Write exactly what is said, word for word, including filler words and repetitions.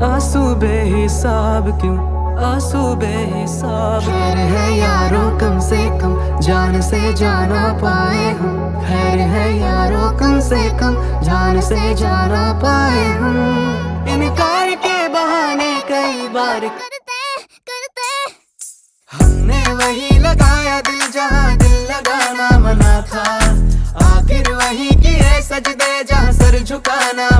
आंसू बेहिसाब क्यों, आंसू बेहिसाब। खैर है यारों कम से कम जान से जाना पाए हम, खैर है यारों कम से कम जान से जाना पाए हम। इनकार के बहाने कई बार करते करते हमने वही लगाया दिल जहाँ दिल लगाना मना था, आखिर वही किए सजदे जहाँ सर झुकाना